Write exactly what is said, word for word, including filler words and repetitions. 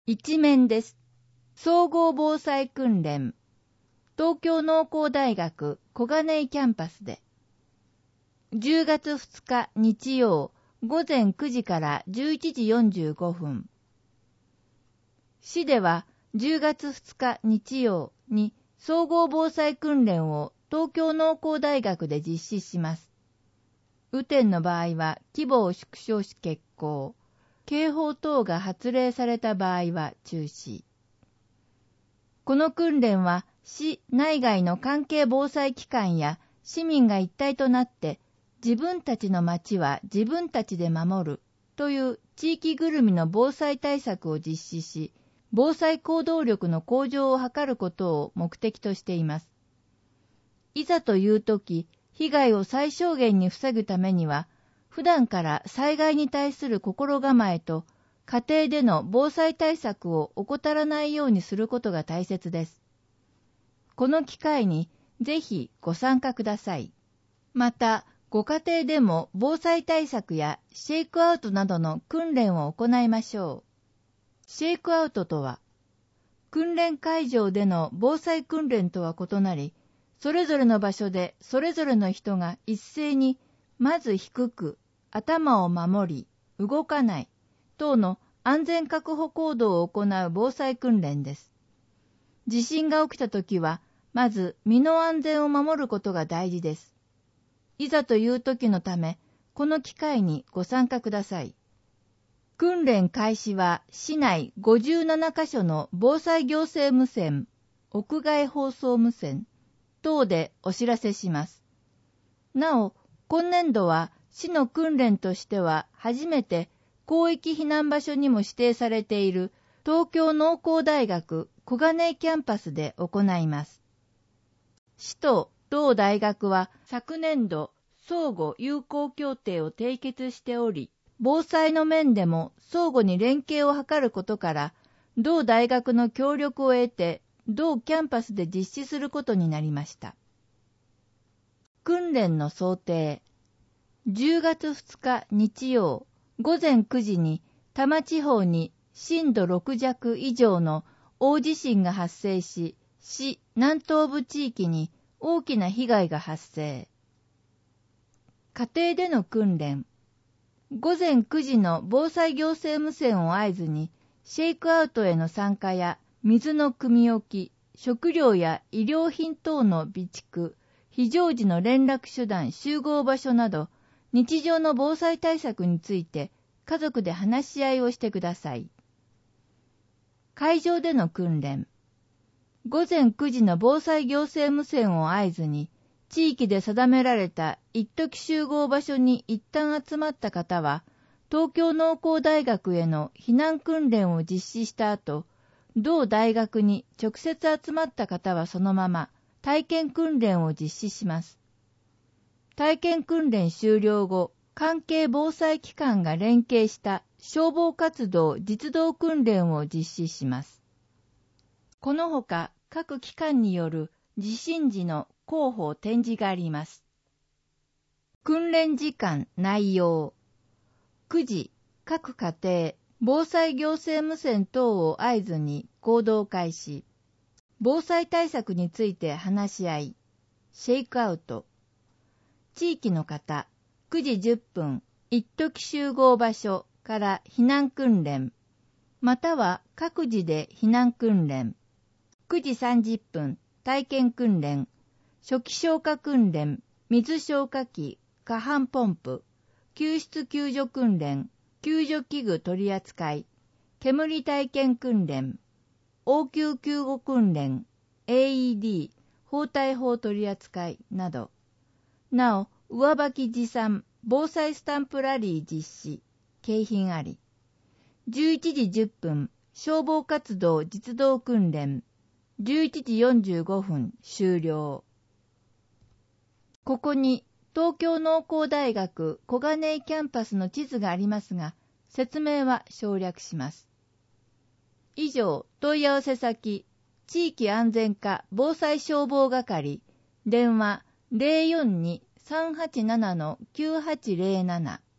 一面です。総合防災訓練。東京農工大学小金井キャンパスで。じゅうがつふつか日曜午前くじからじゅういちじよんじゅうごふん。市ではじゅうがつふつか日曜に総合防災訓練を東京農工大学で実施します。雨天の場合は規模を縮小し決行。警報等が発令された場合は中止。この訓練は市内外の関係防災機関や市民が一体となって自分たちの町は自分たちで守るという地域ぐるみの防災対策を実施し、防災行動力の向上を図ることを目的としています。いざというとき、被害を最小限に防ぐためには、普段から災害に対する心構えと、家庭での防災対策を怠らないようにすることが大切です。この機会にぜひご参加ください。また、ご家庭でも防災対策やシェイクアウトなどの訓練を行いましょう。シェイクアウトとは、訓練会場での防災訓練とは異なり、それぞれの場所でそれぞれの人が一斉にまず低く頭を守り動かない等の安全確保行動を行う防災訓練です。地震が起きたときはまず身の安全を守ることが大事です。いざという時のためこの機会にご参加ください。訓練開始は市内ごじゅうななカ所の防災行政無線、屋外放送無線等でお知らせします。なお、今年度は市の訓練としては初めて広域避難場所にも指定されている東京農工大学小金井キャンパスで行います。市と同大学は昨年度相互友好協定を締結しており、防災の面でも相互に連携を図ることから、同大学の協力を得て、同キャンパスで実施することになりました。訓練の想定。じゅうがつふつか日曜午前くじに多摩地方に震度ろくじゃく以上の大地震が発生し、市南東部地域に大きな被害が発生。家庭での訓練。午前くじの防災行政無線を合図に、シェイクアウトへの参加や水の汲み置き、食料や医療品等の備蓄、非常時の連絡手段集合場所など、日常の防災対策について家族で話し合いをしてください。会場での訓練。午前くじの防災行政無線を合図に、地域で定められた一時集合場所に一旦集まった方は、東京農工大学への避難訓練を実施した後、同大学に直接集まった方はそのまま体験訓練を実施します。体験訓練終了後、関係防災機関が連携した消防活動実動訓練を実施します。このほか各機関による地震時の広報展示があります。訓練時間内容。くじ、各家庭、防災行政無線等を合図に行動開始。防災対策について話し合い。シェイクアウト。地域の方、くじじゅっぷん、一時集合場所から避難訓練。または各自で避難訓練。くじさんじゅっぷん、体験訓練。初期消火訓練、水消火器、火帆ポンプ、救出救助訓練、救助器具取り扱い、煙体験訓練、応急救護訓練、エーイーディー、包帯法取り扱いなど。なお、上履き持参、防災スタンプラリー実施、景品あり。じゅういちじじゅっぷん、消防活動実動訓練、じゅういちじよんじゅうごふん終了。ここに東京農工大学小金井キャンパスの地図がありますが、説明は省略します。以上、問い合わせ先、地域安全課防災消防係、電話 ゼロよんに さんはちなな きゅうはちゼロなな